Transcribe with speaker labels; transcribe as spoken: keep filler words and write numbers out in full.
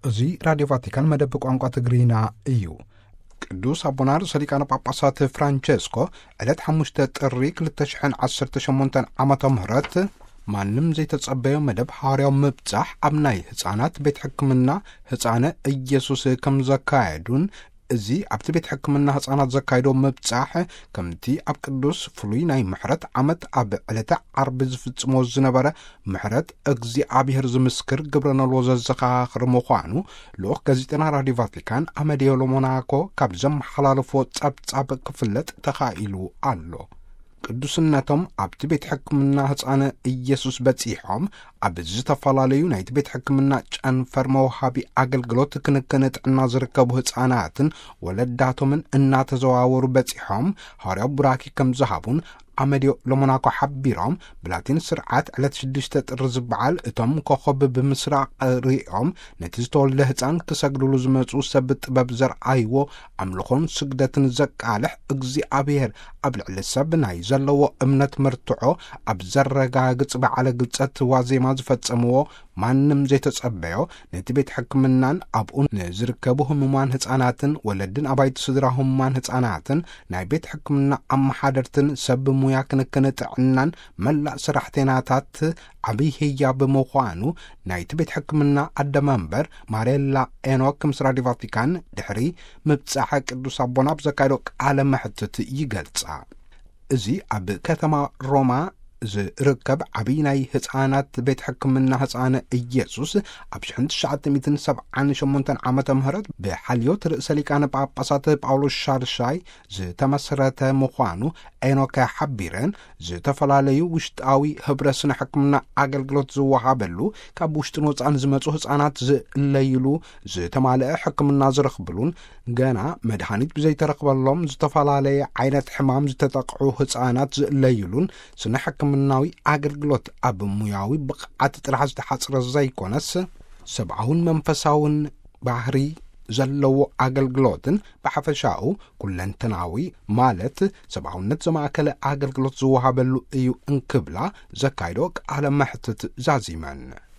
Speaker 1: እዚ ራድዮ ቫቲካን መደብ ቋንቋ ትግሪና እዩ። ቅዱስ አቡነ ሊቃነ ጳጳሳት ፍራንቼስኮ ዕለት ሓሙሽተ ጥሪ ክልተ ሽሕን ዓሰርተ ሸሞንተ ዓመተ ምህረት ማንም ዘይተጸበዮ መደብ ሐዋርያው ምብጻሕ ኣብ ናይ ህፃናት ቤት ሕክምና ህፃነ ኢየሱስ ከም ዘካየዱን እዚ ኣብቲ ቤት ሕክምና ህፃናት ዘካይዶ ምብጻሕ ከምቲ ኣብ ቅዱስ ፍሉይ ናይ ምሕረት ዓመት ኣብ ዕለተ ዓርቢ ዝፍጽሞ ዝነበረ ምሕረት እግዚአብሔር ዝምስክር ግብረነልዎ ዘዘኻኽር ምዃኑ ልኡኽ ጋዜጠና ራድዮ ቫቲካን አመዴዮ ሞናኮ ካብ ዘመሓላልፎ ጸብጻብ ክፍለጥ ተኻኢሉ ኣሎ። ቅዱስነቶም ኣብቲ ቤት ሕክምና ህፃነ ኢየሱስ በጺሖም ኣብ ዝተፈላለዩ ናይቲ ቤት ሕክምና ጨንፈር መውሃቢ ኣገልግሎት ክንክን ጥዕና ዝርከቡ ህፃናትን ወለዳቶምን እናተዘዋወሩ በጺሖም ሐዋርያው ቡራኪ ከም ዝሃቡን አመዴዮ ለሞናኮ ሓቢሮም ብላቲን ስርዓት ዕለት ሽዱሽተ ጥሪ ዝበዓል እቶም ኮኸብ ብምስራቅ ሪኦም ነቲ ዝተወልደ ህፃን ክሰግድሉ ዝመፁ ሰብ ጥበብ ዘርአይዎ ኣምልኾን ስግደትን ዘቃልሕ እግዚአብሔር ኣብ ልዕሊ ሰብ ናይ ዘለዎ እምነት መርትዖ ኣብ ዘረጋግጽ በዓለ ግልጸት ዋዜማ ዝፈጸምዎ ማንም ዘይተጸበዮ ነቲ ቤት ሕክምናን ኣብኡ ንዝርከቡ ህሙማን ህፃናትን ወለድን ኣባይቲ ስድራ ህሙማን ህፃናትን ናይ ቤት ሕክምና ኣመሓደርትን ሰብ ሙያ ክንክን ጥዕናን መላእ ስራሕተኛታት ዓብይ ህያብ ብምዃኑ ናይቲ ቤት ሕክምና ኣደመንበር ማሬላ ኤኖክ ምስ ራድዮ ቫቲካን ድሕሪ ምብጻሕ ቅዱስ አቡነ ኣብ ዘካይዶ ቃለ መሕትት ይገልጻ። እዚ ኣብ ከተማ ሮማ ዝርከብ ዓብይ ናይ ህፃናት ቤት ሕክምና ህፃነ ኢየሱስ ኣብ ሽሕን ትሽዓተ ሰብዓን ሸሞንተ ዓመተ ምህረት ብሓልዮት ርእሰ ሊቃነ ጳጳሳት ጳውሎስ ሻርሻይ ዝተመስረተ ምዃኑ ኤኖክ ሓቢረን ዝተፈላለዩ ውሽጣዊ ህብረ ስነ ሕክምና አገልግሎት ዝወሃበሉ ካብ ውሽጥን ወፃእን ዝመፁ ህፃናት ዝለይሉ ዝተማልአ ሕክምና ዝረኽብሉን ገና መድኃኒት ብዘይተረኽበሎም ዝተፈላለየ ዓይነት ሕማም ዝተጠቅዑ ህፃናት ዝለይሉን ስነ ሕክምናዊ አገልግሎት ኣብ ሙያዊ ብቕዓት ጥራሕ ዝተሓጽረ ዘይኮነስ ሰብዓውን መንፈሳውን ባህሪ ዘለዎ አገልግሎትን ብሓፈሻኡ ኩለንተናዊ ማለት ሰብዓውነት ዘማእከለ አገልግሎት ዝወሃበሉ እዩ እንክብላ ዘካይዶ ቃለ መሕትት ዛዚመን